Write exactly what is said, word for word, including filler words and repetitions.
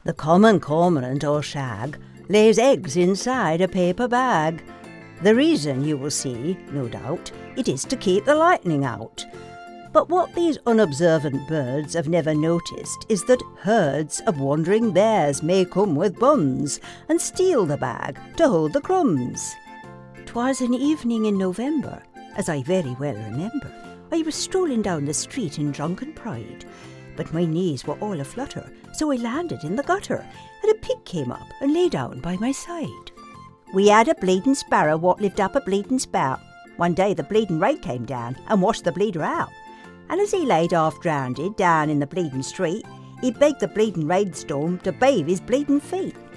The common cormorant or shag lays eggs inside a paper bag. The reason, you will see, no doubt, it is to keep the lightning out. But what these unobservant birds have never noticed is that herds of wandering bears may come with buns and steal the bag to hold the crumbs. 'Twas an evening in November, as I very well remember. I was strolling down the street in drunken pride, but my knees were all a-flutter, so I landed in the gutter, and a pig came up and lay down by my side. We had a bleeding sparrow what lived up a bleeding spout. One day the bleeding rain came down and washed the bleeder out, and as he laid half drowned down in the bleeding street, he begged the bleeding rainstorm to bathe his bleeding feet.